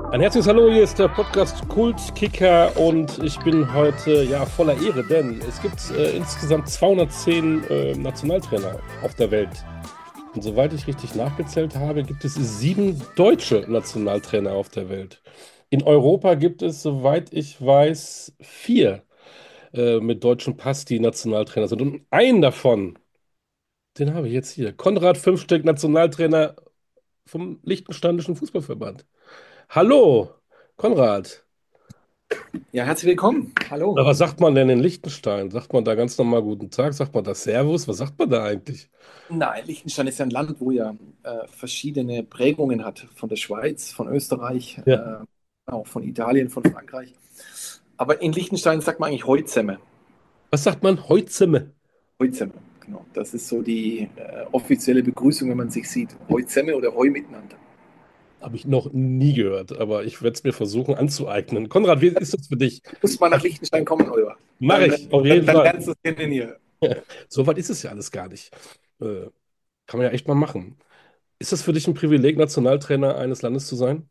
Ein herzliches Hallo, hier ist der Podcast Kult Kicker und ich bin heute voller Ehre, denn es gibt insgesamt 210 Nationaltrainer auf der Welt. Und soweit ich richtig nachgezählt habe, gibt es 7 deutsche Nationaltrainer auf der Welt. In Europa gibt es, soweit ich weiß, 4 mit deutschem Pass, die Nationaltrainer sind. Und einen davon, den habe ich jetzt hier. Konrad Fünfstück, Nationaltrainer vom Liechtensteinischen Fußballverband. Hallo, Konrad. Ja, herzlich willkommen. Hallo. Was sagt man denn in Liechtenstein? Sagt man da ganz normal guten Tag? Sagt man da Servus? Was sagt man da eigentlich? Nein, Liechtenstein ist ja ein Land, wo ja verschiedene Prägungen hat. Von der Schweiz, von Österreich, Ja. auch von Italien, von Frankreich. Aber in Liechtenstein sagt man eigentlich Heuzemme. Was sagt man? Heutzemme. Heuzemme, genau. Das ist so die offizielle Begrüßung, wenn man sich sieht. Heuzemme oder Heu miteinander. Habe ich noch nie gehört, aber ich werde es mir versuchen anzueignen. Konrad, wie ist das für dich? Muss mal nach Liechtenstein kommen, Oliver. Mache Dann, ich, auf jeden dann Fall. lernst du es kennen hier. So weit ist es ja alles gar nicht. Äh, Kann man ja echt mal machen. Ist das für dich ein Privileg, Nationaltrainer eines Landes zu sein?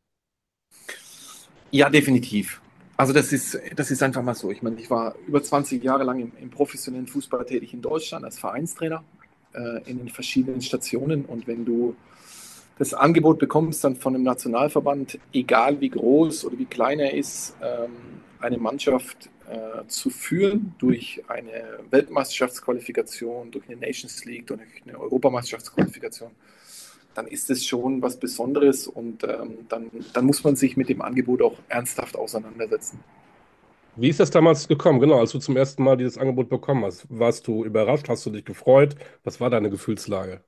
Ja, definitiv. Also das ist einfach mal so. Ich meine, ich war über 20 Jahre lang im professionellen Fußball tätig in Deutschland als Vereinstrainer in den verschiedenen Stationen. Und wenn du das Angebot bekommst dann von einem Nationalverband, egal wie groß oder wie klein er ist, eine Mannschaft zu führen durch eine Weltmeisterschaftsqualifikation, durch eine Nations League, durch eine Europameisterschaftsqualifikation, dann ist es schon was Besonderes und dann muss man sich mit dem Angebot auch ernsthaft auseinandersetzen. Wie ist das damals gekommen? Genau, als du zum ersten Mal dieses Angebot bekommen hast. Warst du überrascht? Hast du dich gefreut? Was war deine Gefühlslage?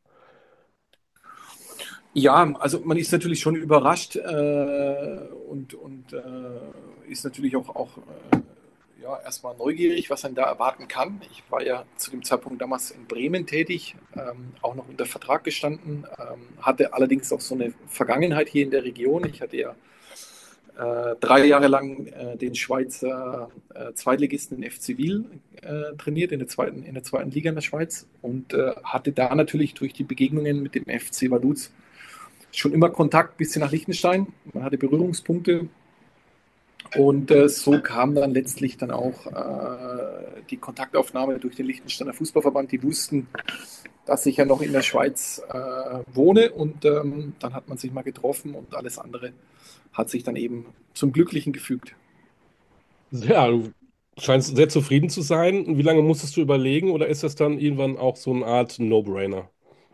Ja, also man ist natürlich schon überrascht und ist natürlich auch ja, erstmal neugierig, was man da erwarten kann. Ich war ja zu dem Zeitpunkt damals in Bremen tätig, auch noch unter Vertrag gestanden, hatte allerdings auch so eine Vergangenheit hier in der Region. Ich hatte ja 3 Jahre lang den Schweizer Zweitligisten in FC Wil trainiert, in der zweiten Liga in der Schweiz und hatte da natürlich durch die Begegnungen mit dem FC Vaduz schon immer Kontakt bis nach Liechtenstein. Man hatte Berührungspunkte und so kam dann letztlich dann auch die Kontaktaufnahme durch den Liechtensteiner Fußballverband. Die wussten, dass ich ja noch in der Schweiz wohne und dann hat man sich mal getroffen und alles andere hat sich dann eben zum Glücklichen gefügt. Ja, du scheinst sehr zufrieden zu sein. Und wie lange musstest du überlegen oder ist das dann irgendwann auch so eine Art No-Brainer?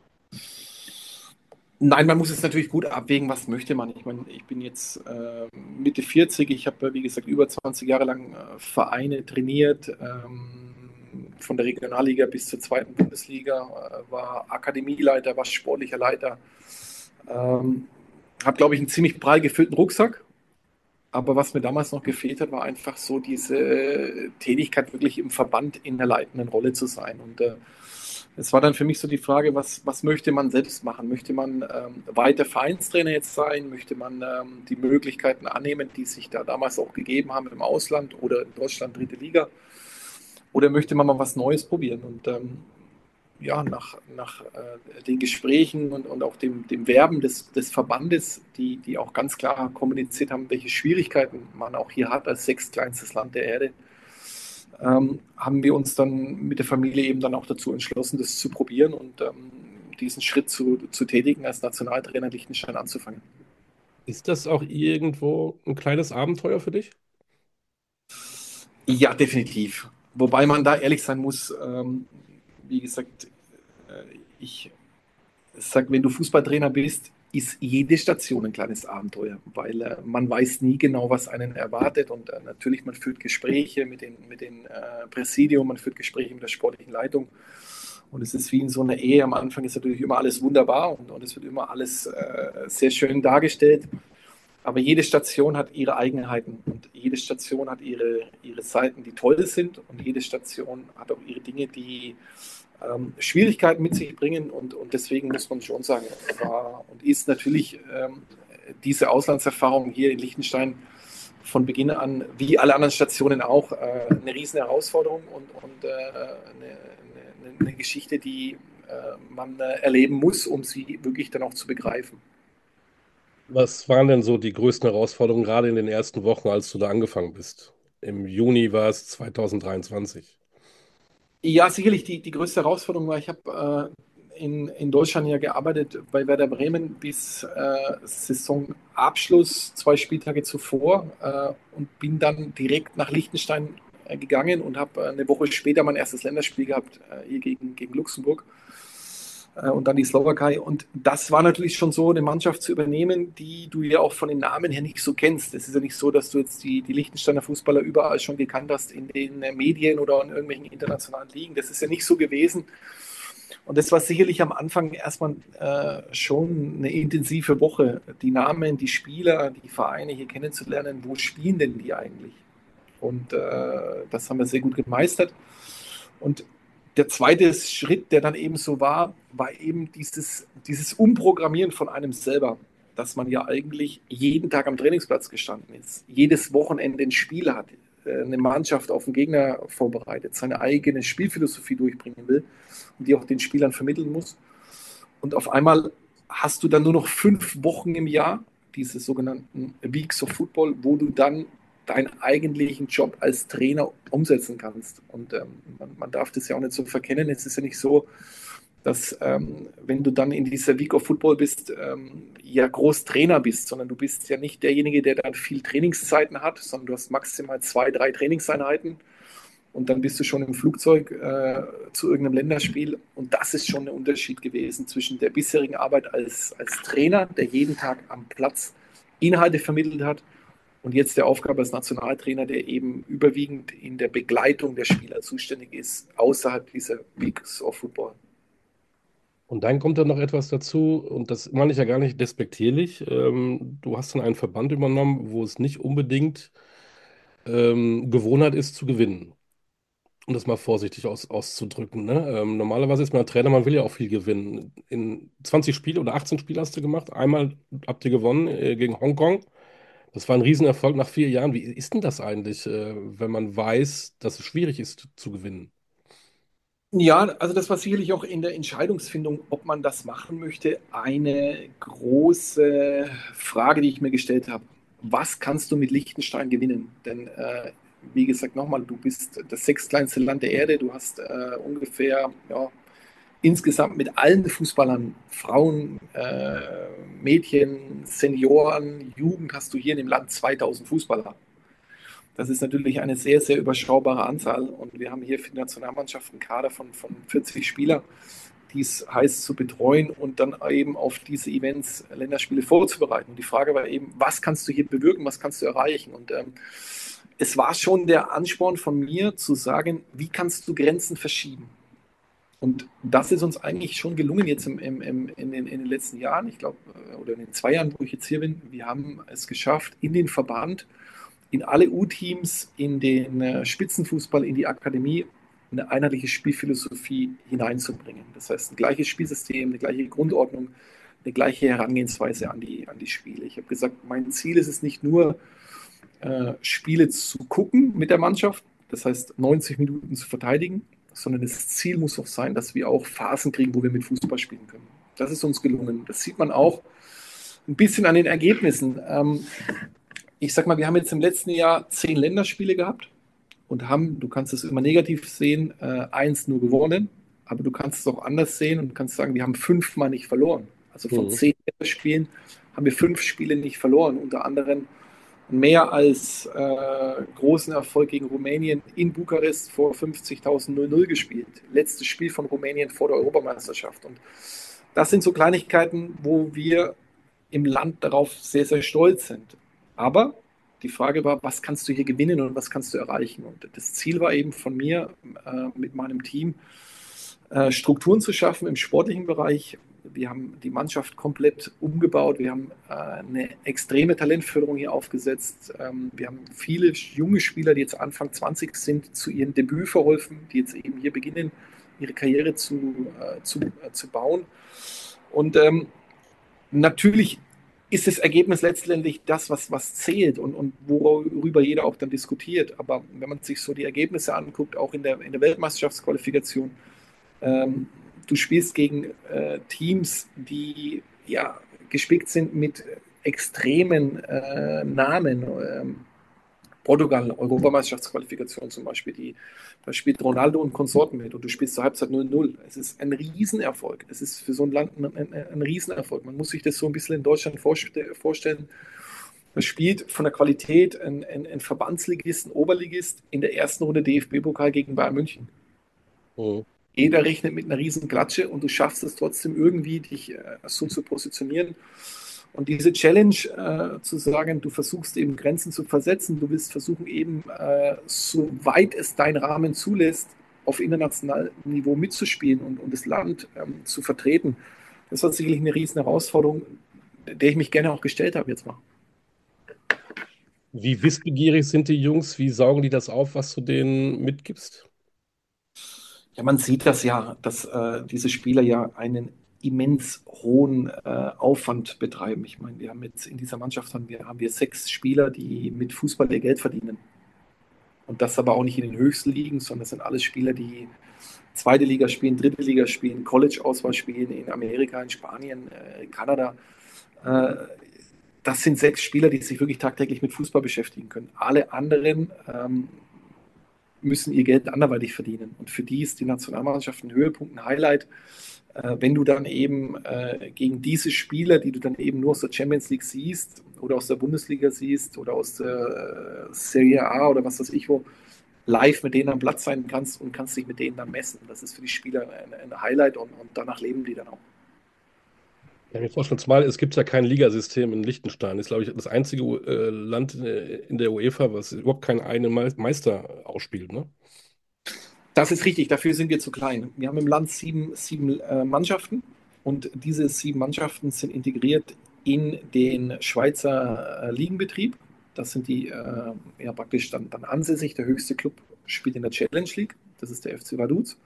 Nein, man muss es natürlich gut abwägen, was möchte man. Ich meine, ich bin jetzt Mitte 40, ich habe, wie gesagt, über 20 Jahre lang Vereine trainiert, von der Regionalliga bis zur zweiten Bundesliga, war Akademieleiter, war sportlicher Leiter, habe, glaube ich, einen ziemlich prall gefüllten Rucksack. Aber was mir damals noch gefehlt hat, war einfach so diese Tätigkeit, wirklich im Verband in der leitenden Rolle zu sein. Und es war dann für mich so die Frage, was möchte man selbst machen? Möchte man weiter Vereinstrainer jetzt sein? Möchte man die Möglichkeiten annehmen, die sich da damals auch gegeben haben im Ausland oder in Deutschland dritte Liga? Oder möchte man mal was Neues probieren? Und ja, nach den Gesprächen und auch dem Werben des Verbandes, die auch ganz klar kommuniziert haben, welche Schwierigkeiten man auch hier hat als sechstkleinstes Land der Erde, haben wir uns dann mit der Familie eben dann auch dazu entschlossen, das zu probieren und diesen Schritt zu tätigen, als Nationaltrainer Liechtenstein anzufangen. Ist das auch irgendwo ein kleines Abenteuer für dich? Ja, definitiv. Wobei man da ehrlich sein muss, wie gesagt, ich sage, wenn du Fußballtrainer bist, ist jede Station ein kleines Abenteuer, weil man weiß nie genau, was einen erwartet und natürlich, man führt Gespräche mit den Präsidium, man führt Gespräche mit der sportlichen Leitung und es ist wie in so einer Ehe, am Anfang ist natürlich immer alles wunderbar und es wird immer alles sehr schön dargestellt, aber jede Station hat ihre Eigenheiten und jede Station hat ihre Seiten, die toll sind und jede Station hat auch ihre Dinge, die Schwierigkeiten mit sich bringen und deswegen muss man schon sagen, war und ist natürlich diese Auslandserfahrung hier in Liechtenstein von Beginn an, wie alle anderen Stationen auch, eine riesen Herausforderung und eine Geschichte, die man erleben muss, um sie wirklich dann auch zu begreifen. Was waren denn so die größten Herausforderungen gerade in den ersten Wochen, als du da angefangen bist? Im Juni war es 2023. Ja, sicherlich die größte Herausforderung war, ich habe in Deutschland ja gearbeitet bei Werder Bremen bis Saisonabschluss, 2 Spieltage zuvor, und bin dann direkt nach Liechtenstein gegangen und habe eine Woche später mein erstes Länderspiel gehabt, hier gegen Luxemburg, und dann die Slowakei. Und das war natürlich schon so, eine Mannschaft zu übernehmen, die du ja auch von den Namen her nicht so kennst. Es ist ja nicht so, dass du jetzt die Liechtensteiner Fußballer überall schon gekannt hast in den Medien oder in irgendwelchen internationalen Ligen. Das ist ja nicht so gewesen. Und das war sicherlich am Anfang erstmal schon eine intensive Woche, die Namen, die Spieler, die Vereine hier kennenzulernen. Wo spielen denn die eigentlich? Und das haben wir sehr gut gemeistert. Und der zweite Schritt, der dann eben so war eben dieses Umprogrammieren von einem selber, dass man ja eigentlich jeden Tag am Trainingsplatz gestanden ist, jedes Wochenende ein Spiel hat, eine Mannschaft auf den Gegner vorbereitet, seine eigene Spielphilosophie durchbringen will und die auch den Spielern vermitteln muss. Und auf einmal hast du dann nur noch 5 Wochen im Jahr, diese sogenannten Weeks of Football, wo du dann deinen eigentlichen Job als Trainer umsetzen kannst. Und man darf das ja auch nicht so verkennen. Es ist ja nicht so, dass wenn du dann in dieser Week of Football bist, ja groß Trainer bist, sondern du bist ja nicht derjenige, der dann viel Trainingszeiten hat, sondern du hast maximal 2, 3 Trainingseinheiten und dann bist du schon im Flugzeug zu irgendeinem Länderspiel. Und das ist schon ein Unterschied gewesen zwischen der bisherigen Arbeit als Trainer, der jeden Tag am Platz Inhalte vermittelt hat, und jetzt der Aufgabe als Nationaltrainer, der eben überwiegend in der Begleitung der Spieler zuständig ist, außerhalb dieser Weeks of Football. Und dann kommt dann noch etwas dazu, und das meine ich ja gar nicht despektierlich. Du hast dann einen Verband übernommen, wo es nicht unbedingt Gewohnheit ist zu gewinnen. Um das mal vorsichtig auszudrücken. Ne? Normalerweise ist man ein Trainer, man will ja auch viel gewinnen. In 20 Spiele oder 18 Spiele hast du gemacht. Einmal habt ihr gewonnen gegen Hongkong. Das war ein Riesenerfolg nach 4 Jahren. Wie ist denn das eigentlich, wenn man weiß, dass es schwierig ist zu gewinnen? Ja, also das war sicherlich auch in der Entscheidungsfindung, ob man das machen möchte, eine große Frage, die ich mir gestellt habe. Was kannst du mit Liechtenstein gewinnen? Denn wie gesagt, nochmal, du bist das sechstkleinste Land der Erde, du hast ungefähr, ja, insgesamt mit allen Fußballern, Frauen, Mädchen, Senioren, Jugend, hast du hier in dem Land 2000 Fußballer. Das ist natürlich eine sehr, sehr überschaubare Anzahl. Und wir haben hier für die Nationalmannschaft einen Kader von 40 Spielern, die es heißt zu betreuen und dann eben auf diese Events, Länderspiele vorzubereiten. Und die Frage war eben, was kannst du hier bewirken, was kannst du erreichen? Und es war schon der Ansporn von mir zu sagen, wie kannst du Grenzen verschieben? Und das ist uns eigentlich schon gelungen jetzt in den letzten Jahren, ich glaube, oder in den 2 Jahren, wo ich jetzt hier bin. Wir haben es geschafft, in den Verband, in alle U-Teams, in den Spitzenfußball, in die Akademie eine einheitliche Spielphilosophie hineinzubringen. Das heißt, ein gleiches Spielsystem, eine gleiche Grundordnung, eine gleiche Herangehensweise an die Spiele. Ich habe gesagt, mein Ziel ist es nicht nur, Spiele zu gucken mit der Mannschaft, das heißt 90 Minuten zu verteidigen, sondern das Ziel muss auch sein, dass wir auch Phasen kriegen, wo wir mit Fußball spielen können. Das ist uns gelungen. Das sieht man auch ein bisschen an den Ergebnissen. Ich sag mal, wir haben jetzt im letzten Jahr 10 Länderspiele gehabt und haben, du kannst es immer negativ sehen, 1 nur gewonnen, aber du kannst es auch anders sehen und kannst sagen, wir haben 5-mal nicht verloren. Also von Mhm. 10 Länderspielen haben wir 5 Spiele nicht verloren, unter anderem mehr als großen Erfolg gegen Rumänien in Bukarest vor 50.000 0-0 gespielt. Letztes Spiel von Rumänien vor der Europameisterschaft. Und das sind so Kleinigkeiten, wo wir im Land darauf sehr, sehr stolz sind. Aber die Frage war, was kannst du hier gewinnen und was kannst du erreichen? Und das Ziel war eben von mir mit meinem Team, Strukturen zu schaffen im sportlichen Bereich. Wir haben die Mannschaft komplett umgebaut. Wir haben eine extreme Talentförderung hier aufgesetzt. Wir haben viele junge Spieler, die jetzt Anfang 20 sind, zu ihrem Debüt verholfen, die jetzt eben hier beginnen, ihre Karriere zu bauen. Und natürlich ist das Ergebnis letztendlich das, was zählt und worüber jeder auch dann diskutiert. Aber wenn man sich so die Ergebnisse anguckt, auch in der Weltmeisterschaftsqualifikation, du spielst gegen Teams, die ja gespickt sind mit extremen Namen. Portugal, Europameisterschaftsqualifikation zum Beispiel, da spielt Ronaldo und Konsorten mit und du spielst zur Halbzeit 0-0. Es ist ein Riesenerfolg. Es ist für so ein Land ein Riesenerfolg. Man muss sich das so ein bisschen in Deutschland vorstellen. Man spielt von der Qualität ein Verbandsligist, ein Oberligist in der ersten Runde DFB-Pokal gegen Bayern München. Mhm. Jeder rechnet mit einer riesen Klatsche und du schaffst es trotzdem irgendwie, dich so zu positionieren. Und diese Challenge zu sagen, du versuchst eben Grenzen zu versetzen, du willst versuchen eben, soweit es dein Rahmen zulässt, auf internationalem Niveau mitzuspielen und das Land zu vertreten, das war sicherlich eine riesen Herausforderung, der ich mich gerne auch gestellt habe jetzt mal. Wie wissbegierig sind die Jungs? Wie saugen die das auf, was du denen mitgibst? Ja, man sieht das ja, dass diese Spieler ja einen immens hohen Aufwand betreiben. Ich meine, wir haben jetzt in dieser Mannschaft haben wir 6 Spieler, die mit Fußball ihr Geld verdienen. Und das aber auch nicht in den höchsten Ligen, sondern das sind alles Spieler, die zweite Liga spielen, dritte Liga spielen, College-Auswahl spielen in Amerika, in Spanien, in Kanada. Äh, Das sind 6 Spieler, die sich wirklich tagtäglich mit Fußball beschäftigen können. Alle anderen müssen ihr Geld anderweitig verdienen. Und für die ist die Nationalmannschaft ein Höhepunkt, ein Highlight. Wenn du dann eben gegen diese Spieler, die du dann eben nur aus der Champions League siehst oder aus der Bundesliga siehst oder aus der Serie A oder was weiß ich wo, live mit denen am Platz sein kannst und kannst dich mit denen dann messen. Das ist für die Spieler ein Highlight und danach leben die dann auch. Ja, mir vorstellen, zumal es gibt ja kein Ligasystem in Liechtenstein. Ist, glaube ich, das einzige Land in der UEFA, was überhaupt keinen eigenen Meister ausspielt, ne? Das ist richtig, dafür sind wir zu klein. Wir haben im Land sieben Mannschaften und diese 7 Mannschaften sind integriert in den Schweizer Ligenbetrieb. Das sind die ja praktisch dann ansässig. Der höchste Club spielt in der Challenge League, das ist der FC Vaduz.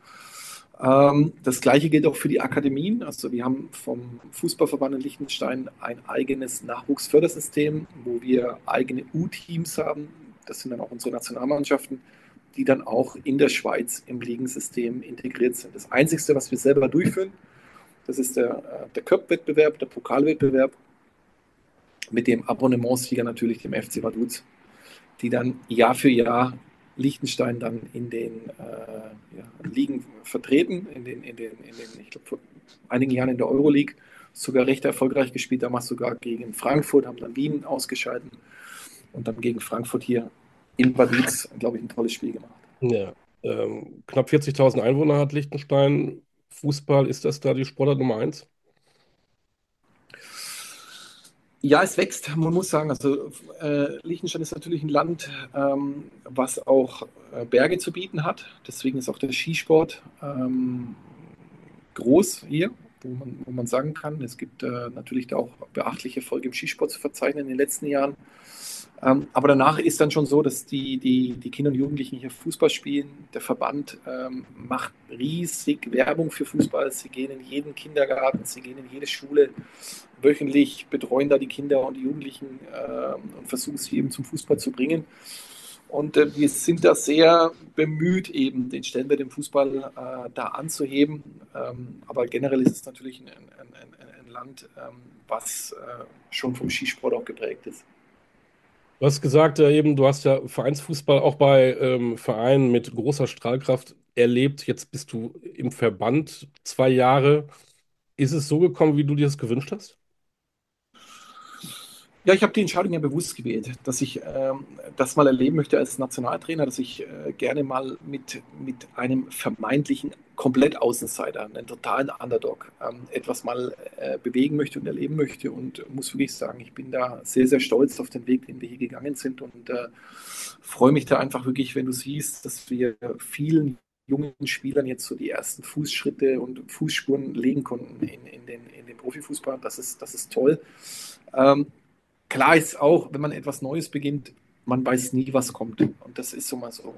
Das gleiche gilt auch für die Akademien. Also wir haben vom Fußballverband in Liechtenstein ein eigenes Nachwuchsfördersystem, wo wir eigene U-Teams haben. Das sind dann auch unsere Nationalmannschaften, die dann auch in der Schweiz im Ligensystem integriert sind. Das Einzige, was wir selber durchführen, das ist der Cup-Wettbewerb, der Pokalwettbewerb mit dem Abonnementsieger natürlich, dem FC Vaduz, die dann Jahr für Jahr Liechtenstein dann in den Ligen vertreten, ich glaube, vor einigen Jahren in der Euroleague sogar recht erfolgreich gespielt, damals sogar gegen Frankfurt, haben dann Wien ausgeschaltet und dann gegen Frankfurt hier in Vaduz, glaube ich, ein tolles Spiel gemacht. Ja. Knapp 40.000 Einwohner hat Liechtenstein. Fußball, ist das da die Sportart Nummer eins? Ja, es wächst, man muss sagen. Also Liechtenstein ist natürlich ein Land, was auch Berge zu bieten hat. Deswegen ist auch der Skisport groß hier, wo man sagen kann, es gibt natürlich da auch beachtliche Erfolge im Skisport zu verzeichnen in den letzten Jahren. Aber danach ist dann schon so, dass die Kinder und Jugendlichen hier Fußball spielen. Der Verband macht riesig Werbung für Fußball. Sie gehen in jeden Kindergarten, sie gehen in jede Schule. Wöchentlich betreuen da die Kinder und die Jugendlichen und versuchen sie eben zum Fußball zu bringen. Und wir sind da sehr bemüht, eben den Stellenwert im Fußball da anzuheben. Aber generell ist es natürlich ein Land, was schon vom Skisport auch geprägt ist. Du hast gesagt, eben, du hast ja Vereinsfußball auch bei Vereinen mit großer Strahlkraft erlebt. Jetzt bist du im Verband 2 Jahre. Ist es so gekommen, wie du dir das gewünscht hast? Ja, ich habe die Entscheidung ja bewusst gewählt, dass ich das mal erleben möchte als Nationaltrainer, dass ich gerne mal mit einem vermeintlichen Komplett-Außenseiter, einen totalen Underdog, etwas mal bewegen möchte und erleben möchte und muss wirklich sagen, ich bin da sehr, sehr stolz auf den Weg, den wir hier gegangen sind und freue mich da einfach wirklich, wenn du siehst, dass wir vielen jungen Spielern jetzt so die ersten Fußschritte und Fußspuren legen konnten in den Profifußball. Das ist toll. Ähm, Klar ist auch, wenn man etwas Neues beginnt, man weiß nie, was kommt. Und das ist so mal so.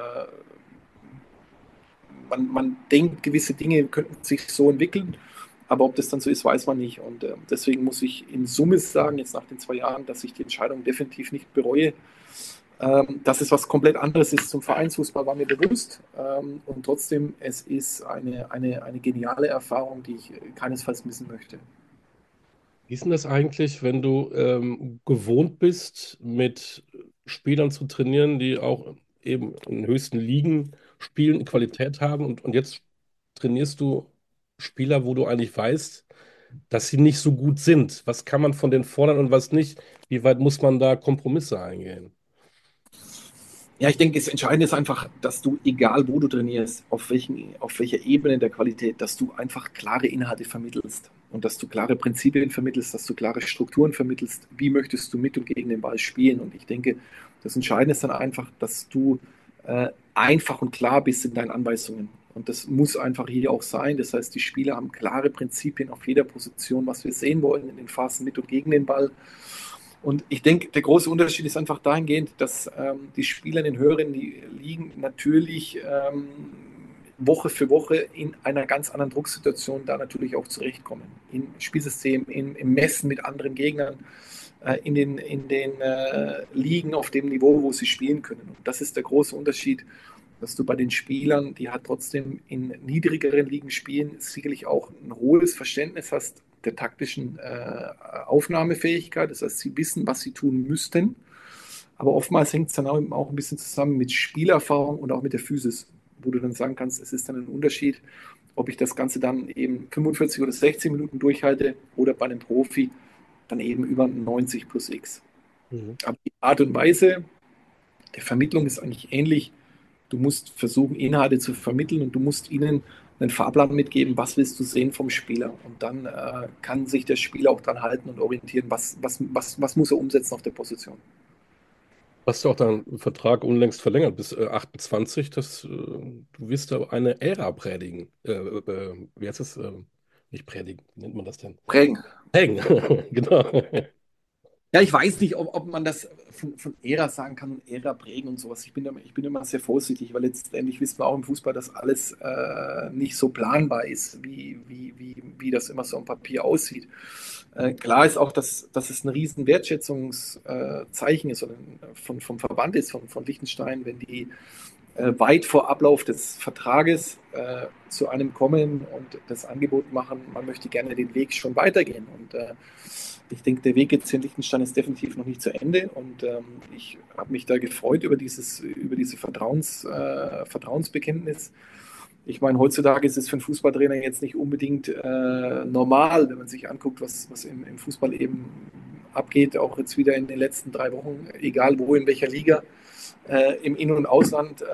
Man denkt, gewisse Dinge könnten sich so entwickeln, aber ob das dann so ist, weiß man nicht. Und deswegen muss ich in Summe sagen, jetzt nach den 2 Jahren, dass ich die Entscheidung definitiv nicht bereue. Dass es was komplett anderes ist zum Vereinsfußball, war mir bewusst. Und trotzdem, es ist eine geniale Erfahrung, die ich keinesfalls missen möchte. Wie ist denn das eigentlich, wenn du gewohnt bist, mit Spielern zu trainieren, die auch eben in höchsten Ligen spielen, Qualität haben und jetzt trainierst du Spieler, wo du eigentlich weißt, dass sie nicht so gut sind. Was kann man von denen fordern und was nicht? Wie weit muss man da Kompromisse eingehen? Ja, ich denke, das Entscheidende ist einfach, dass du, egal wo du trainierst, auf welcher Ebene der Qualität, dass du einfach klare Inhalte vermittelst und dass du klare Prinzipien vermittelst, dass du klare Strukturen vermittelst. Wie möchtest du mit und gegen den Ball spielen? Und ich denke, das Entscheidende ist dann einfach, dass du einfach und klar bist in deinen Anweisungen. Und das muss einfach hier auch sein. Das heißt, die Spieler haben klare Prinzipien auf jeder Position, was wir sehen wollen in den Phasen mit und gegen den Ball. Und ich denke, der große Unterschied ist einfach dahingehend, dass die Spieler in den höheren Ligen natürlich Woche für Woche in einer ganz anderen Drucksituation da natürlich auch zurechtkommen. Im Spielsystem, im Messen mit anderen Gegnern, in den Ligen auf dem Niveau, wo sie spielen können. Und das ist der große Unterschied, dass du bei den Spielern, die halt trotzdem in niedrigeren Ligen spielen, sicherlich auch ein hohes Verständnis hast der taktischen Aufnahmefähigkeit. Das heißt, sie wissen, was sie tun müssten. Aber oftmals hängt es dann auch ein bisschen zusammen mit Spielerfahrung und auch mit der Physis, wo du dann sagen kannst, es ist dann ein Unterschied, ob ich das Ganze dann eben 45 oder 60 Minuten durchhalte oder bei einem Profi dann eben über 90 plus X. Mhm. Aber die Art und Weise der Vermittlung ist eigentlich ähnlich. Du musst versuchen, Inhalte zu vermitteln und du musst ihnen einen Fahrplan mitgeben, was willst du sehen vom Spieler. Und dann kann sich der Spieler auch dran halten und orientieren, was muss er umsetzen auf der Position. Hast du auch deinen Vertrag unlängst verlängert bis 28, du wirst da eine Ära predigen. Wie heißt es? Nicht predigen, wie nennt man das denn? Prägen. Prägen, genau. Ja, ich weiß nicht, ob man das von Ära sagen kann und Ära prägen und sowas. Ich bin immer sehr vorsichtig, weil letztendlich wissen wir auch im Fußball, dass alles nicht so planbar ist, wie das immer so am Papier aussieht. Klar ist auch, dass es ein riesen Wertschätzungszeichen ist oder vom Verband ist, von Liechtenstein, wenn die weit vor Ablauf des Vertrages zu einem kommen und das Angebot machen, man möchte gerne den Weg schon weitergehen. Und ich denke, der Weg jetzt hier in Liechtenstein ist definitiv noch nicht zu Ende. Und ich habe mich da gefreut über diese Vertrauensbekenntnis. Ich meine, heutzutage ist es für einen Fußballtrainer jetzt nicht unbedingt normal, wenn man sich anguckt, was im Fußball eben abgeht, auch jetzt wieder in den letzten 3 Wochen, egal wo, in welcher Liga, im In- und Ausland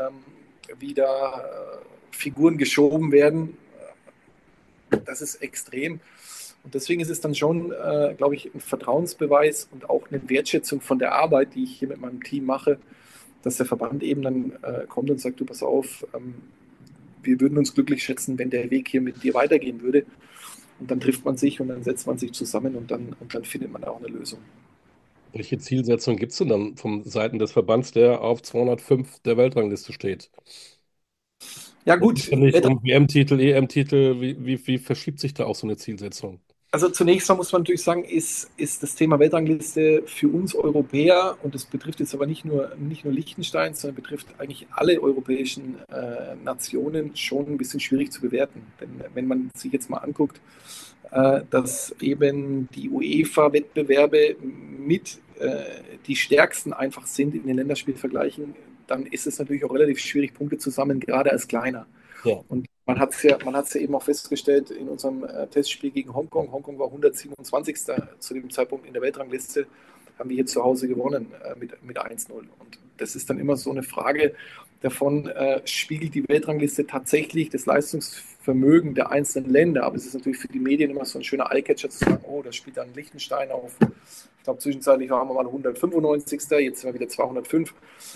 wieder Figuren geschoben werden. Das ist extrem. Und deswegen ist es dann schon, glaube ich, ein Vertrauensbeweis und auch eine Wertschätzung von der Arbeit, die ich hier mit meinem Team mache, dass der Verband eben dann kommt und sagt, du pass auf, wir würden uns glücklich schätzen, wenn der Weg hier mit dir weitergehen würde. Und dann trifft man sich und dann setzt man sich zusammen und dann findet man auch eine Lösung. Welche Zielsetzung gibt es denn dann von Seiten des Verbands, der auf 205 der Weltrangliste steht? Ja Da geht gut, ja nicht um WM-Titel, EM-Titel. Wie verschiebt sich da auch so eine Zielsetzung? also zunächst mal muss man natürlich sagen, ist das Thema Weltrangliste für uns Europäer, und das betrifft jetzt aber nicht nur Liechtenstein, sondern betrifft eigentlich alle europäischen Nationen, schon ein bisschen schwierig zu bewerten. Denn wenn man sich jetzt mal anguckt, dass eben die UEFA-Wettbewerbe mit die stärksten einfach sind in den Länderspielvergleichen, dann ist es natürlich auch relativ schwierig, Punkte zu sammeln, gerade als Kleiner. Ja. Und man hat's ja eben auch festgestellt in unserem Testspiel gegen Hongkong. Hongkong war 127. zu dem Zeitpunkt in der Weltrangliste. Haben wir hier zu Hause gewonnen mit 1:0. Und das ist dann immer so eine Frage davon, spiegelt die Weltrangliste tatsächlich das Leistungsvermögen der einzelnen Länder? Aber es ist natürlich für die Medien immer so ein schöner Eyecatcher zu sagen, oh, da spielt dann Liechtenstein auf, ich glaube zwischenzeitlich waren wir mal 195. Jetzt sind wir wieder 205.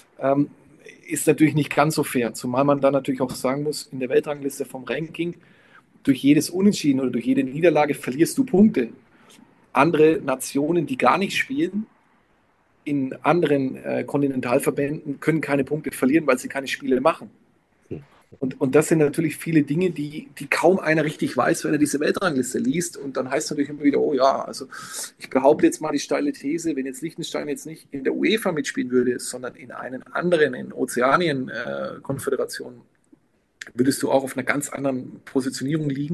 Ist natürlich nicht ganz so fair, zumal man dann natürlich auch sagen muss, in der Weltrangliste vom Ranking, durch jedes Unentschieden oder durch jede Niederlage verlierst du Punkte. Andere Nationen, die gar nicht spielen, in anderen Kontinentalverbänden können keine Punkte verlieren, weil sie keine Spiele machen. Hm. Und das sind natürlich viele Dinge, die kaum einer richtig weiß, wenn er diese Weltrangliste liest. Und dann heißt es natürlich immer wieder, oh ja, also ich behaupte jetzt mal die steile These, wenn jetzt Liechtenstein jetzt nicht in der UEFA mitspielen würde, sondern in einen anderen, in Ozeanien-Konföderationen, würdest du auch auf einer ganz anderen Positionierung liegen,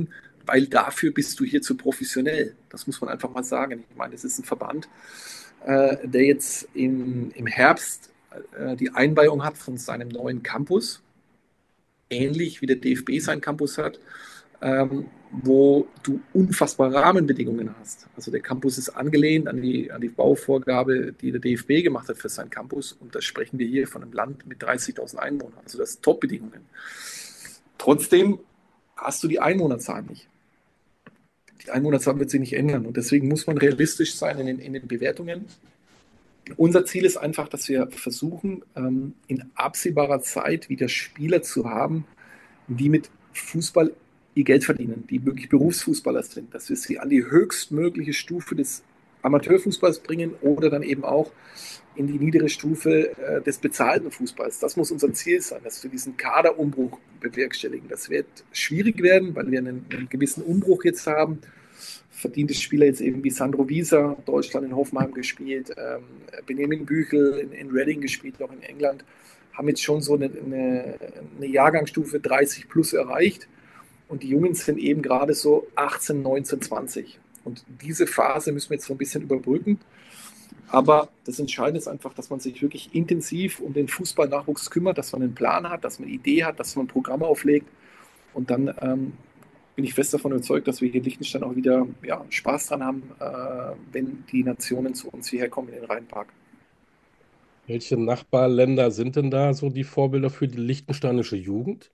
weil dafür bist du hier zu professionell. Das muss man einfach mal sagen. Ich meine, es ist ein Verband, der jetzt im Herbst die Einweihung hat von seinem neuen Campus, ähnlich wie der DFB seinen Campus hat, wo du unfassbare Rahmenbedingungen hast. Also der Campus ist angelehnt an die Bauvorgabe, die der DFB gemacht hat für seinen Campus. Und da sprechen wir hier von einem Land mit 30.000 Einwohnern. Also das sind Top-Bedingungen. Trotzdem hast du die Einwohnerzahl nicht. Die Einwohnerzahl wird sich nicht ändern. Und deswegen muss man realistisch sein in den Bewertungen. Unser Ziel ist einfach, dass wir versuchen, in absehbarer Zeit wieder Spieler zu haben, die mit Fußball ihr Geld verdienen, die wirklich Berufsfußballer sind, dass wir sie an die höchstmögliche Stufe des Amateurfußballs bringen oder dann eben auch in die niedere Stufe des bezahlten Fußballs. Das muss unser Ziel sein, dass wir diesen Kaderumbruch bewerkstelligen. Das wird schwierig werden, weil wir einen gewissen Umbruch jetzt haben. Verdiente Spieler jetzt eben wie Sandro Wieser, Deutschland in Hoffenheim gespielt, Benjamin Büchel in Reading gespielt, auch in England, haben jetzt schon so eine Jahrgangsstufe 30 plus erreicht. Und die Jungen sind eben gerade so 18, 19, 20. Und diese Phase müssen wir jetzt so ein bisschen überbrücken. Aber das Entscheidende ist einfach, dass man sich wirklich intensiv um den Fußballnachwuchs kümmert, dass man einen Plan hat, dass man eine Idee hat, dass man ein Programm auflegt. Und dann bin ich fest davon überzeugt, dass wir hier in Liechtenstein auch wieder Spaß dran haben, wenn die Nationen zu uns hierher kommen in den Rheinpark. Welche Nachbarländer sind denn da so die Vorbilder für die liechtensteinische Jugend?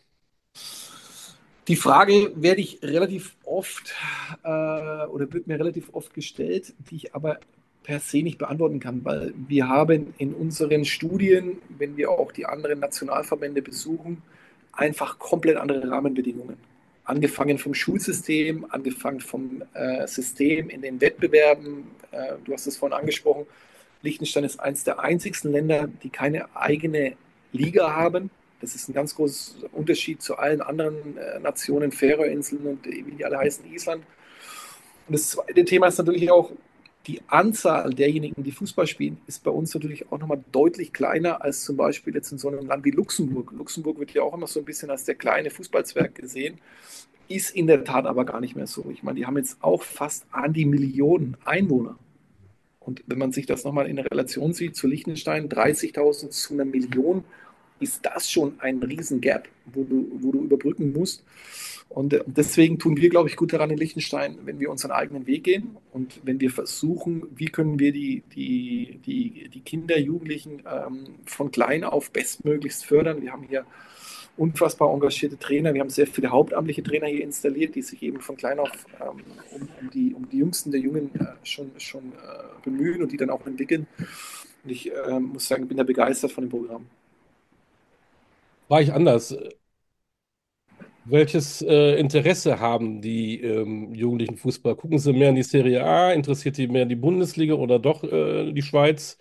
Die Frage werde ich relativ oft oder wird mir relativ oft gestellt, die ich aber per se nicht beantworten kann, weil wir haben in unseren Studien, wenn wir auch die anderen Nationalverbände besuchen, einfach komplett andere Rahmenbedingungen. Angefangen vom Schulsystem, angefangen vom System in den Wettbewerben. Du hast es vorhin angesprochen, Liechtenstein ist eines der einzigsten Länder, die keine eigene Liga haben. Das ist ein ganz großer Unterschied zu allen anderen Nationen, Färöerinseln und wie die alle heißen, Island. Und das zweite Thema ist natürlich auch, die Anzahl derjenigen, die Fußball spielen, ist bei uns natürlich auch nochmal deutlich kleiner als zum Beispiel jetzt in so einem Land wie Luxemburg. Luxemburg wird ja auch immer so ein bisschen als der kleine Fußballzwerg gesehen, ist in der Tat aber gar nicht mehr so. Ich meine, die haben jetzt auch fast an die Millionen Einwohner. Und wenn man sich das nochmal in Relation sieht zu Liechtenstein, 30.000 zu einer Million, ist das schon ein Riesengap, wo du überbrücken musst. Und deswegen tun wir, glaube ich, gut daran in Liechtenstein, wenn wir unseren eigenen Weg gehen und wenn wir versuchen, wie können wir die Kinder, Jugendlichen von klein auf bestmöglichst fördern. Wir haben hier unfassbar engagierte Trainer. Wir haben sehr viele hauptamtliche Trainer hier installiert, die sich eben von klein auf um die Jüngsten der Jungen schon bemühen und die dann auch entwickeln. Und ich muss sagen, ich bin da begeistert von dem Programm. War ich anders? Welches Interesse haben die jugendlichen Fußballer? Gucken sie mehr in die Serie A? Interessiert die mehr die Bundesliga oder doch die Schweiz?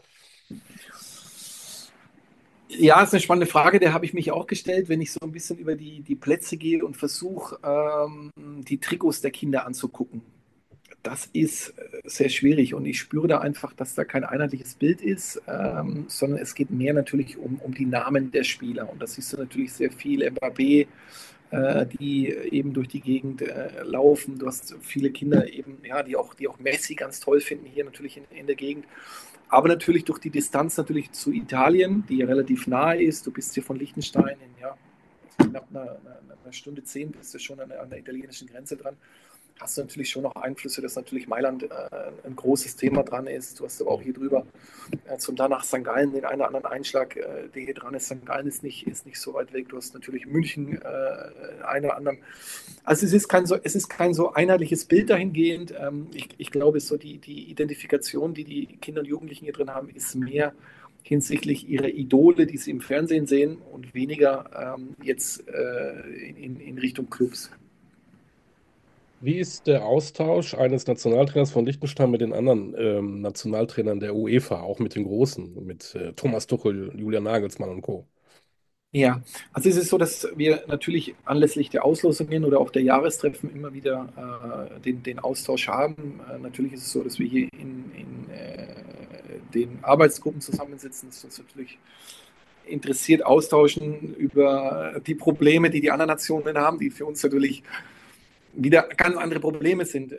Ja, ist eine spannende Frage, der habe ich mich auch gestellt, wenn ich so ein bisschen über die Plätze gehe und versuche, die Trikots der Kinder anzugucken. Das ist sehr schwierig und ich spüre da einfach, dass da kein einheitliches Bild ist, sondern es geht mehr natürlich um die Namen der Spieler. Und das siehst du natürlich sehr viel Mbappé, die eben durch die Gegend laufen. Du hast viele Kinder eben, ja, die auch Messi ganz toll finden hier natürlich in der Gegend. Aber natürlich durch die Distanz natürlich zu Italien, die ja relativ nahe ist. Du bist hier von Liechtenstein in knapp einer Stunde 10 bist du schon an der italienischen Grenze dran. Hast du natürlich schon noch Einflüsse, dass natürlich Mailand ein großes Thema dran ist. Du hast aber auch hier drüber zum danach St. Gallen den einen oder anderen Einschlag, der hier dran ist. St. Gallen ist nicht so weit weg. Du hast natürlich München einen oder anderen. Also es ist kein so einheitliches Bild dahingehend. Ich glaube, so die Identifikation, die die Kinder und Jugendlichen hier drin haben, ist mehr hinsichtlich ihrer Idole, die sie im Fernsehen sehen und weniger jetzt in Richtung Clubs. Wie ist der Austausch eines Nationaltrainers von Liechtenstein mit den anderen Nationaltrainern der UEFA, auch mit den Großen, mit Thomas Tuchel, Julian Nagelsmann und Co.? Ja, also es ist so, dass wir natürlich anlässlich der Auslosungen oder auch der Jahrestreffen immer wieder den Austausch haben. Natürlich ist es so, dass wir hier in den Arbeitsgruppen zusammensitzen, dass wir uns natürlich interessiert austauschen über die Probleme, die die anderen Nationen haben, die für uns natürlich wieder ganz andere Probleme sind,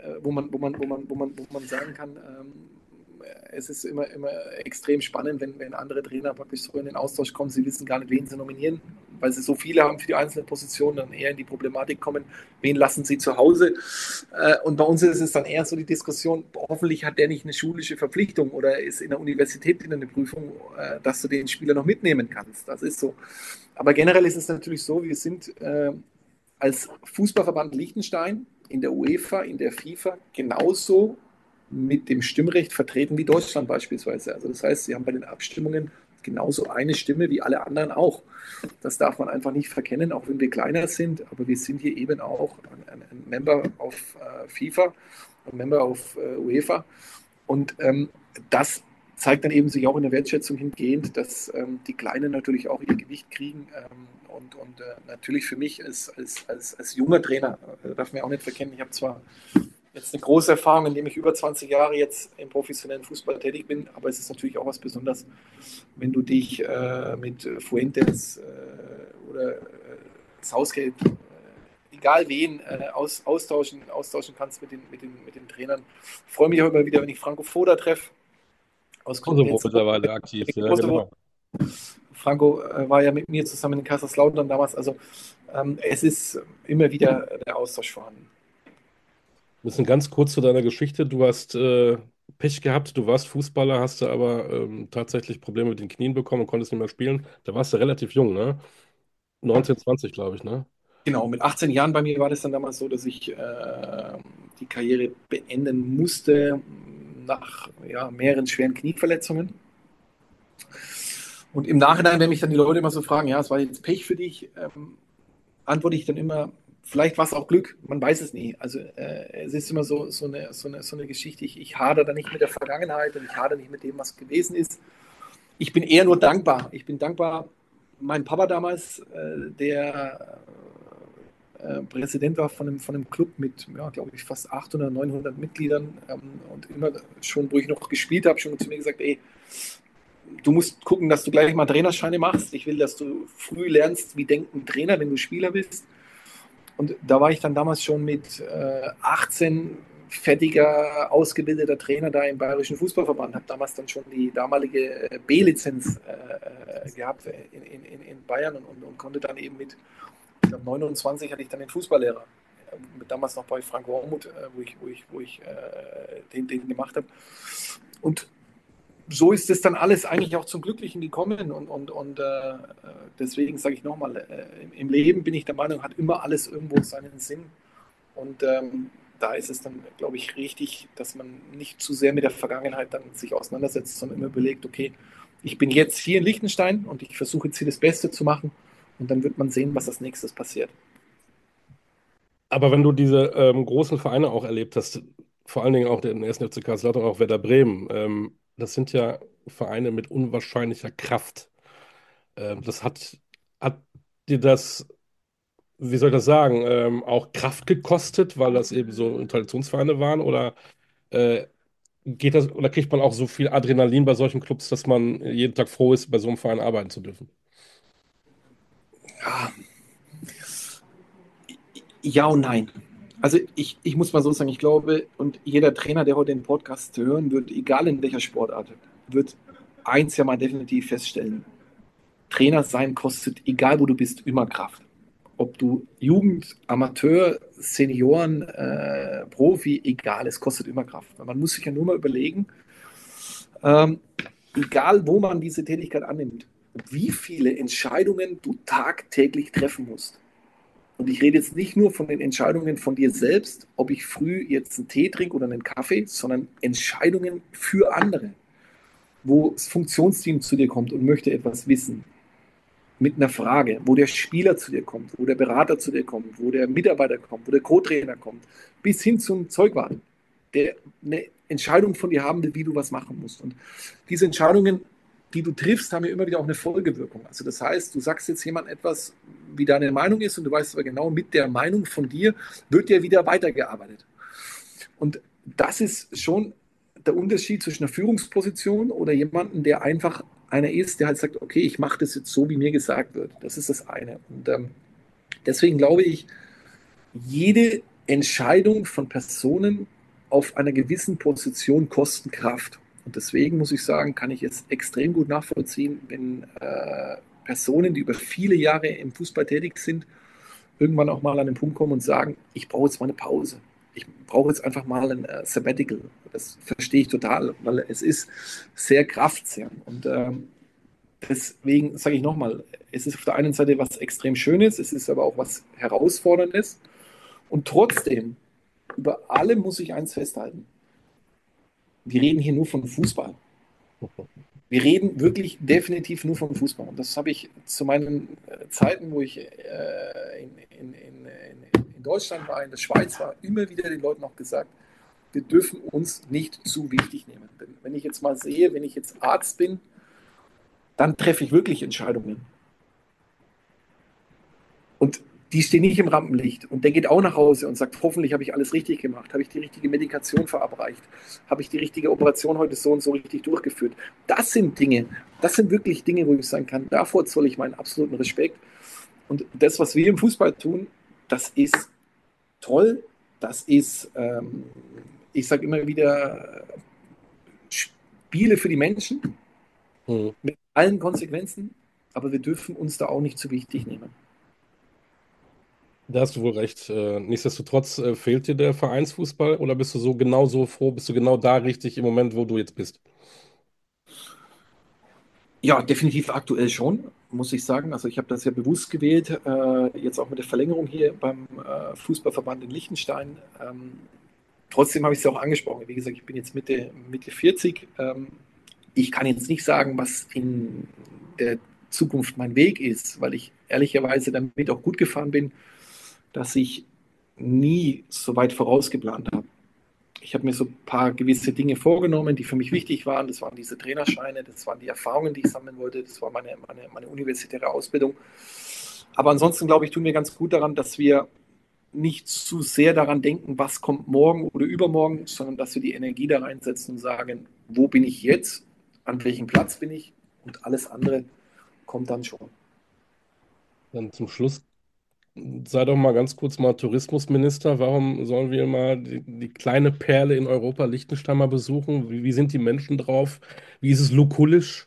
wo man sagen kann, es ist immer extrem spannend, wenn andere Trainer praktisch so in den Austausch kommen, sie wissen gar nicht, wen sie nominieren, weil sie so viele haben für die einzelnen Positionen, dann eher in die Problematik kommen, wen lassen sie zu Hause. Und bei uns ist es dann eher so die Diskussion, hoffentlich hat der nicht eine schulische Verpflichtung oder ist in der Universität in eine Prüfung, dass du den Spieler noch mitnehmen kannst. Das ist so. Aber generell ist es natürlich so, wir sind als Fußballverband Liechtenstein in der UEFA, in der FIFA genauso mit dem Stimmrecht vertreten wie Deutschland beispielsweise. Also das heißt, sie haben bei den Abstimmungen genauso eine Stimme wie alle anderen auch. Das darf man einfach nicht verkennen, auch wenn wir kleiner sind, aber wir sind hier eben auch ein Member auf FIFA, ein Member auf UEFA und das zeigt dann eben sich auch in der Wertschätzung hingehend, dass die Kleinen natürlich auch ihr Gewicht kriegen und natürlich für mich als junger Trainer, darf man auch nicht verkennen, ich habe zwar jetzt eine große Erfahrung, indem ich über 20 Jahre jetzt im professionellen Fußball tätig bin, aber es ist natürlich auch was Besonderes, wenn du dich mit Fuentes oder Southgate, egal wen, austauschen kannst mit den Trainern. Ich freue mich auch immer wieder, wenn ich Franco Foda treffe. Aus Kosovo mittlerweile aktiv, ja, genau. Franco war ja mit mir zusammen in Kaiserslautern damals, also es ist immer wieder der Austausch vorhanden. Ein bisschen ganz kurz zu deiner Geschichte. Du hast Pech gehabt, du warst Fußballer, hast du aber tatsächlich Probleme mit den Knien bekommen und konntest nicht mehr spielen. Da warst du relativ jung, ne? 19, 20, glaube ich, ne? Genau, mit 18 Jahren bei mir war das dann damals so, dass ich die Karriere beenden musste nach mehreren schweren Knieverletzungen. Und im Nachhinein, wenn mich dann die Leute immer so fragen, ja, es war jetzt Pech für dich, antworte ich dann immer, vielleicht war es auch Glück, man weiß es nie. Also es ist immer so eine Geschichte, ich hadere da nicht mit der Vergangenheit und ich hadere nicht mit dem, was gewesen ist. Ich bin eher nur dankbar. Ich bin dankbar, mein Papa damals, der Präsident war von einem Club mit, ja, glaube ich, fast 800, 900 Mitgliedern und immer schon, wo ich noch gespielt habe, schon zu mir gesagt, ey, du musst gucken, dass du gleich mal Trainerscheine machst. Ich will, dass du früh lernst, wie denkt ein Trainer, wenn du Spieler bist. Und da war ich dann damals schon mit 18 fertiger, ausgebildeter Trainer da im Bayerischen Fußballverband. Habe damals dann schon die damalige B-Lizenz gehabt in Bayern und konnte dann eben mit 29 hatte ich dann den Fußballlehrer. Damals noch bei Franco Hormuth, wo ich den gemacht habe. Und so ist es dann alles eigentlich auch zum Glücklichen gekommen und deswegen sage ich nochmal, im Leben bin ich der Meinung, hat immer alles irgendwo seinen Sinn und da ist es dann, glaube ich, richtig, dass man nicht zu sehr mit der Vergangenheit dann sich auseinandersetzt, sondern immer überlegt, okay, ich bin jetzt hier in Liechtenstein und ich versuche jetzt hier das Beste zu machen und dann wird man sehen, was als nächstes passiert. Aber wenn du diese großen Vereine auch erlebt hast, vor allen Dingen auch den 1. FC Kaiserslautern, auch Werder Bremen, das sind ja Vereine mit unwahrscheinlicher Kraft. Hat dir das, wie soll ich das sagen, auch Kraft gekostet, weil das eben so Traditionsvereine waren? Oder äh, geht das, oder kriegt man auch so viel Adrenalin bei solchen Clubs, dass man jeden Tag froh ist, bei so einem Verein arbeiten zu dürfen? Ja, ja und nein. Also ich muss mal so sagen, ich glaube, und jeder Trainer, der heute den Podcast hören wird, egal in welcher Sportart, wird eins ja mal definitiv feststellen. Trainer sein kostet, egal wo du bist, immer Kraft. Ob du Jugend, Amateur, Senioren, Profi, egal, es kostet immer Kraft. Man muss sich ja nur mal überlegen, egal wo man diese Tätigkeit annimmt, wie viele Entscheidungen du tagtäglich treffen musst. Und ich rede jetzt nicht nur von den Entscheidungen von dir selbst, ob ich früh jetzt einen Tee trinke oder einen Kaffee, sondern Entscheidungen für andere, wo das Funktionsteam zu dir kommt und möchte etwas wissen mit einer Frage, wo der Spieler zu dir kommt, wo der Berater zu dir kommt, wo der Mitarbeiter kommt, wo der Co-Trainer kommt, bis hin zum Zeugwart, der eine Entscheidung von dir haben will, wie du was machen musst. Und diese Entscheidungen, die du triffst, haben ja immer wieder auch eine Folgewirkung. Also das heißt, du sagst jetzt jemand etwas, wie deine Meinung ist und du weißt aber genau, mit der Meinung von dir wird ja wieder weitergearbeitet. Und das ist schon der Unterschied zwischen einer Führungsposition oder jemandem, der einfach einer ist, der halt sagt, okay, ich mache das jetzt so, wie mir gesagt wird. Das ist das eine. Und deswegen glaube ich, jede Entscheidung von Personen auf einer gewissen Position kosten Kraft. Und deswegen muss ich sagen, kann ich es extrem gut nachvollziehen, wenn Personen, die über viele Jahre im Fußball tätig sind, irgendwann auch mal an den Punkt kommen und sagen, ich brauche jetzt mal eine Pause. Ich brauche jetzt einfach mal ein Sabbatical. Das verstehe ich total, weil es ist sehr kraftzehrend. Und deswegen sage ich nochmal, es ist auf der einen Seite was extrem Schönes, es ist aber auch was Herausforderndes. Und trotzdem, über allem muss ich eins festhalten. Wir reden hier nur von Fußball. Wir reden wirklich definitiv nur von Fußball. Und das habe ich zu meinen Zeiten, wo ich in Deutschland war, in der Schweiz war, immer wieder den Leuten auch gesagt, wir dürfen uns nicht zu wichtig nehmen. Denn wenn ich jetzt mal sehe, wenn ich jetzt Arzt bin, dann treffe ich wirklich Entscheidungen. Und die stehen nicht im Rampenlicht. Und der geht auch nach Hause und sagt, hoffentlich habe ich alles richtig gemacht, habe ich die richtige Medikation verabreicht, habe ich die richtige Operation heute so und so richtig durchgeführt. Das sind Dinge, das sind wirklich Dinge, wo ich sagen kann, davor zolle ich meinen absoluten Respekt. Und das, was wir im Fußball tun, das ist toll, das ist, ich sage immer wieder, Spiele für die Menschen mit allen Konsequenzen, aber wir dürfen uns da auch nicht zu wichtig nehmen. Da hast du wohl recht. Nichtsdestotrotz fehlt dir der Vereinsfußball oder bist du so genau so froh, bist du genau da richtig im Moment, wo du jetzt bist? Ja, definitiv aktuell schon, muss ich sagen. Also ich habe das ja bewusst gewählt, jetzt auch mit der Verlängerung hier beim Fußballverband in Liechtenstein. Trotzdem habe ich es ja auch angesprochen. Wie gesagt, ich bin jetzt Mitte 40. Ich kann jetzt nicht sagen, was in der Zukunft mein Weg ist, weil ich ehrlicherweise damit auch gut gefahren bin, dass ich nie so weit vorausgeplant habe. Ich habe mir so ein paar gewisse Dinge vorgenommen, die für mich wichtig waren. Das waren diese Trainerscheine, das waren die Erfahrungen, die ich sammeln wollte, das war meine universitäre Ausbildung. Aber ansonsten, glaube ich, tun wir ganz gut daran, dass wir nicht zu sehr daran denken, was kommt morgen oder übermorgen, sondern dass wir die Energie da reinsetzen und sagen, wo bin ich jetzt, an welchem Platz bin ich und alles andere kommt dann schon. Dann zum Schluss, sei doch mal ganz kurz mal Tourismusminister. Warum sollen wir mal die kleine Perle in Europa, Liechtenstein, mal besuchen? Wie sind die Menschen drauf? Wie ist es lukullisch?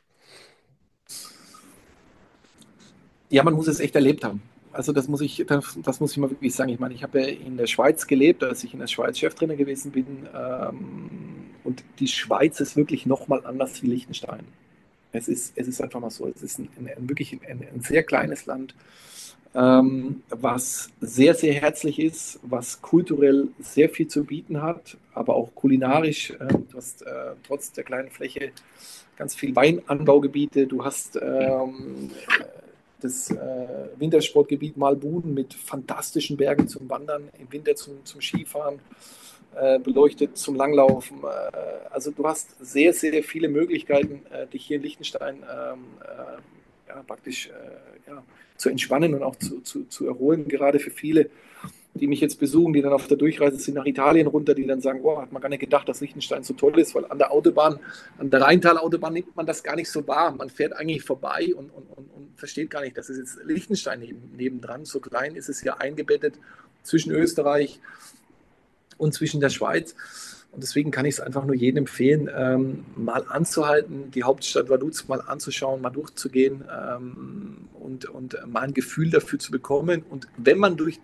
Ja, man muss es echt erlebt haben. Also das muss ich mal wirklich sagen. Ich meine, ich habe ja in der Schweiz gelebt, als ich in der Schweiz Cheftrainer gewesen bin. Und die Schweiz ist wirklich nochmal anders wie Liechtenstein. Es ist einfach mal so. Es ist wirklich ein sehr kleines Land, was sehr, sehr herzlich ist, was kulturell sehr viel zu bieten hat, aber auch kulinarisch. Du hast trotz der kleinen Fläche ganz viel Weinanbaugebiete. Du hast das Wintersportgebiet Malbuden mit fantastischen Bergen zum Wandern, im Winter zum Skifahren, beleuchtet zum Langlaufen. Also du hast sehr, sehr viele Möglichkeiten, dich hier in Liechtenstein ja, praktisch ja, zu entspannen und auch zu erholen, gerade für viele, die mich jetzt besuchen, die dann auf der Durchreise sind nach Italien runter, die dann sagen, boah, hat man gar nicht gedacht, dass Liechtenstein so toll ist, weil an der Autobahn, an der Rheintalautobahn nimmt man das gar nicht so wahr. Man fährt eigentlich vorbei und versteht gar nicht, dass es jetzt Liechtenstein nebendran, so klein ist es ja eingebettet zwischen Österreich und zwischen der Schweiz. Und deswegen kann ich es einfach nur jedem empfehlen, mal anzuhalten, die Hauptstadt Vaduz mal anzuschauen, mal durchzugehen und mal ein Gefühl dafür zu bekommen. Und wenn man durch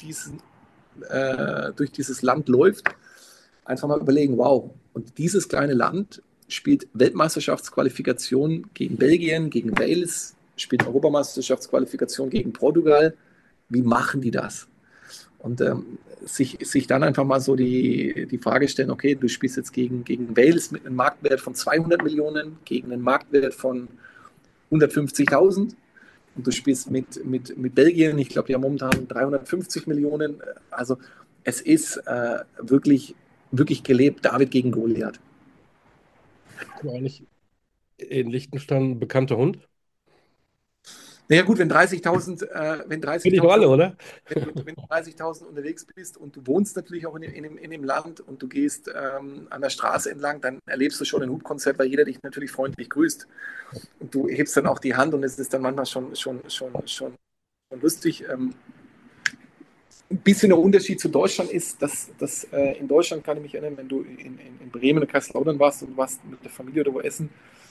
dieses Land läuft, einfach mal überlegen, wow, und dieses kleine Land spielt Weltmeisterschaftsqualifikation gegen Belgien, gegen Wales, spielt Europameisterschaftsqualifikation gegen Portugal. Wie machen die das? Und sich dann einfach mal so die Frage stellen, okay, du spielst jetzt gegen Wales mit einem Marktwert von 200 Millionen, gegen einen Marktwert von 150.000 und du spielst mit Belgien, ich glaube, die haben momentan 350 Millionen. Also es ist wirklich, wirklich gelebt, David gegen Goliath. Aber eigentlich in Liechtenstein ein bekannter Hund? Naja gut, wenn 30.000 wenn Finde ich doch alle, 30.000 oder? wenn du 30.000 unterwegs bist und du wohnst natürlich auch in dem Land und du gehst an der Straße entlang, dann erlebst du schon ein Hubkonzert, weil jeder dich natürlich freundlich grüßt. Und du hebst dann auch die Hand und es ist dann manchmal schon lustig. ein bisschen der Unterschied zu Deutschland ist, dass in Deutschland, kann ich mich erinnern, wenn du in Bremen oder Kaiserslautern warst und warst mit der Familie oder wo essen,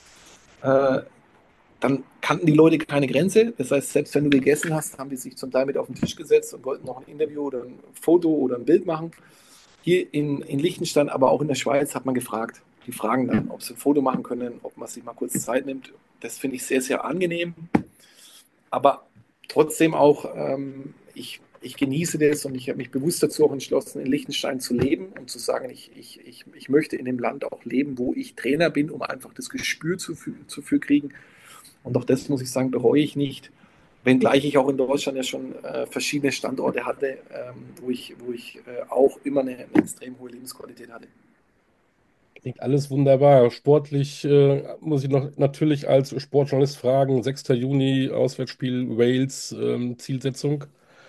dann kannten die Leute keine Grenze. Das heißt, selbst wenn du gegessen hast, haben die sich zum Teil mit auf den Tisch gesetzt und wollten noch ein Interview oder ein Foto oder ein Bild machen. Hier in Liechtenstein, aber auch in der Schweiz hat man gefragt. Die fragen dann, ob sie ein Foto machen können, ob man sich mal kurz Zeit nimmt. Das finde ich sehr, sehr angenehm. Aber trotzdem auch, ich genieße das und ich habe mich bewusst dazu auch entschlossen, in Liechtenstein zu leben und zu sagen, ich möchte in dem Land auch leben, wo ich Trainer bin, um einfach das Gespür zu kriegen. Und auch das, muss ich sagen, bereue ich nicht. Wenngleich ich auch in Deutschland ja schon verschiedene Standorte hatte, wo ich auch immer eine extrem hohe Lebensqualität hatte. Klingt alles wunderbar. Sportlich muss ich noch natürlich als Sportjournalist fragen. 6. Juni, Auswärtsspiel Wales, Zielsetzung.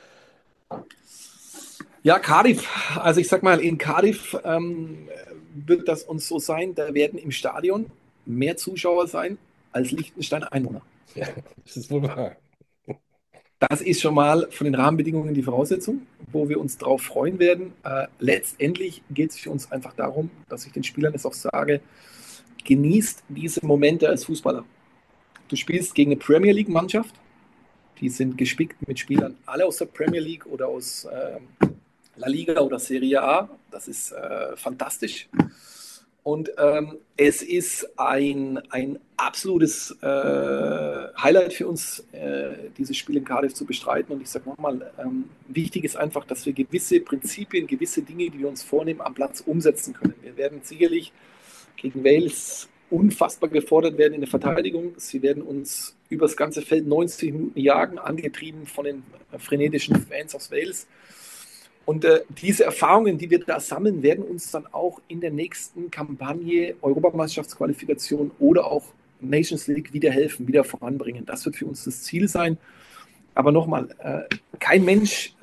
Ja, Cardiff. Also ich sag mal, in Cardiff wird das uns so sein, da werden im Stadion mehr Zuschauer sein als Liechtenstein Einwohner. Ja, das ist wohl wahr. Das ist schon mal von den Rahmenbedingungen die Voraussetzung, wo wir uns drauf freuen werden. Letztendlich geht es für uns einfach darum, dass ich den Spielern es auch sage, genießt diese Momente als Fußballer. Du spielst gegen eine Premier League-Mannschaft, die sind gespickt mit Spielern, alle aus der Premier League oder aus La Liga oder Serie A. Das ist fantastisch. Und es ist ein absolutes Highlight für uns, dieses Spiel in Cardiff zu bestreiten. Und ich sage nochmal, wichtig ist einfach, dass wir gewisse Prinzipien, gewisse Dinge, die wir uns vornehmen, am Platz umsetzen können. Wir werden sicherlich gegen Wales unfassbar gefordert werden in der Verteidigung. Sie werden uns über das ganze Feld 90 Minuten jagen, angetrieben von den frenetischen Fans aus Wales. Und diese Erfahrungen, die wir da sammeln, werden uns dann auch in der nächsten Kampagne, Europameisterschaftsqualifikation oder auch Nations League wieder helfen, wieder voranbringen. Das wird für uns das Ziel sein. Aber nochmal, kein Mensch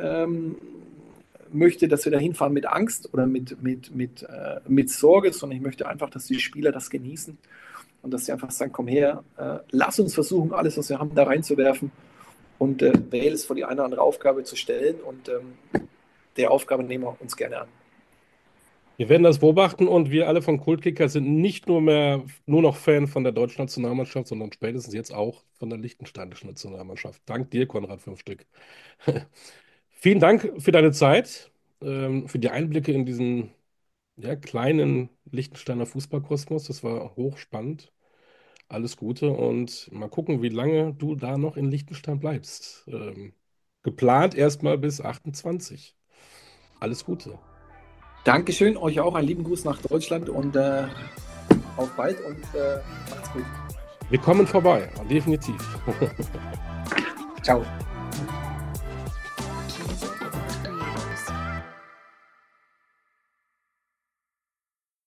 möchte, dass wir da hinfahren mit Angst oder mit Sorge, sondern ich möchte einfach, dass die Spieler das genießen und dass sie einfach sagen, komm her, lass uns versuchen, alles, was wir haben, da reinzuwerfen und Wales vor die eine oder andere Aufgabe zu stellen und der Aufgabe nehmen wir uns gerne an. Wir werden das beobachten und wir alle von Kultkicker sind nicht nur noch Fan von der deutschen Nationalmannschaft, sondern spätestens jetzt auch von der liechtensteinischen Nationalmannschaft. Dank dir, Konrad Fünfstück. Vielen Dank für deine Zeit, für die Einblicke in diesen kleinen Liechtensteiner Fußballkosmos. Das war hochspannend. Alles Gute und mal gucken, wie lange du da noch in Liechtenstein bleibst. Geplant erstmal bis 28. Alles Gute. Dankeschön, euch auch einen lieben Gruß nach Deutschland und auf bald und macht's gut. Wir kommen vorbei, definitiv. Ciao.